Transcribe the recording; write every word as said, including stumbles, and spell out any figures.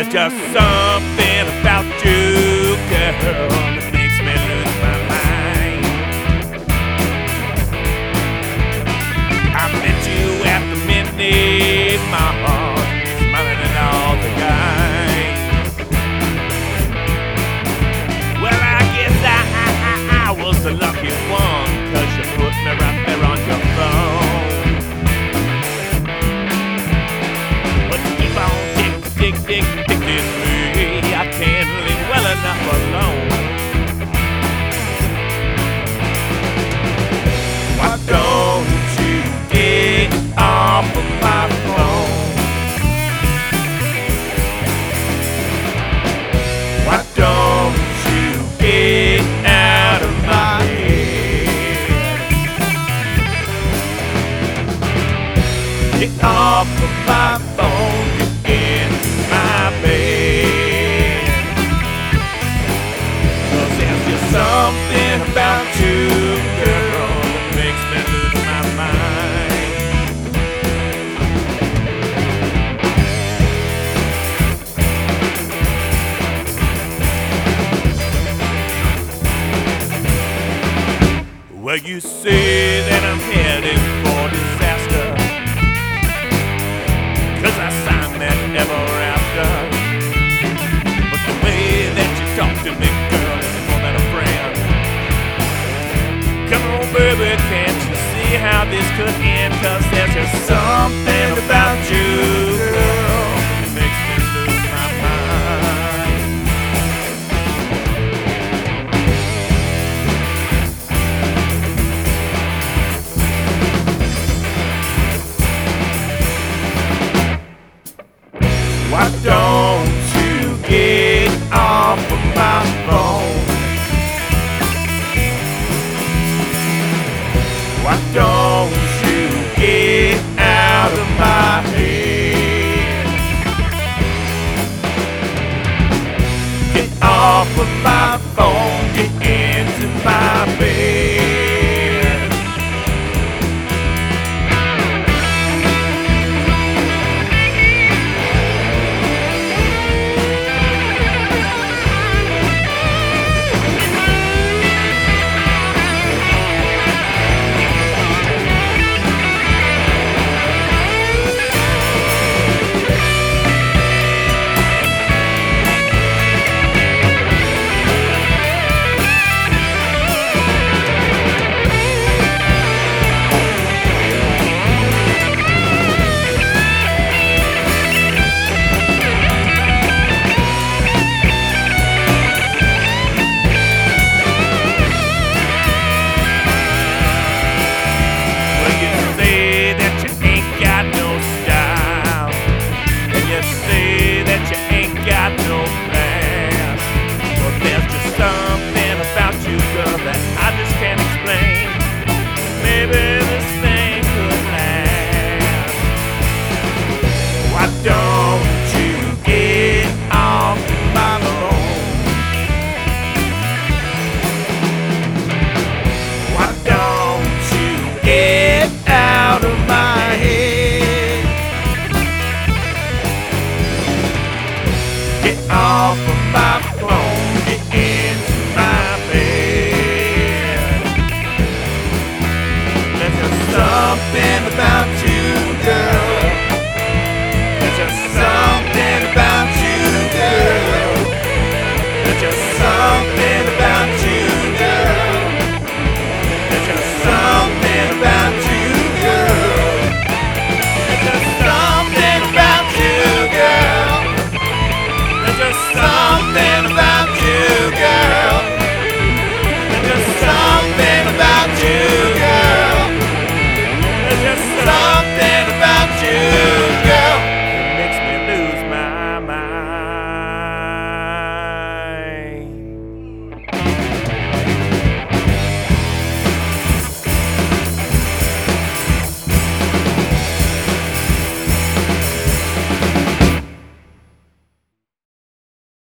just something about you, girl, that makes me lose my mind. I met you at the Minute Mart, smiling at all the guys. Well, I guess I, I, I, I was the lucky one, 'cause you put me right there on your phone. But you keep on tick, tick, tick, ticking me. I can't leave well enough alone. Why don't you get off of my phone? Why don't you get out of my head? Get off of my phone, get into my bed. 'Cause there's just something about you, girl, that makes me lose my mind. Well, you say that I'm headed for disaster, 'cause I signed that ever after. But the way that you talk to me, girl, is more than a friend. Come on, baby, can't you see how this could end? 'Cause there's just something about you, girl, that makes me lose my mind. Why don't you get off of my phone? Why don't you get out of my head? Get off of my phone, get into my bed. Off of my phone, get into my bed. There's just something about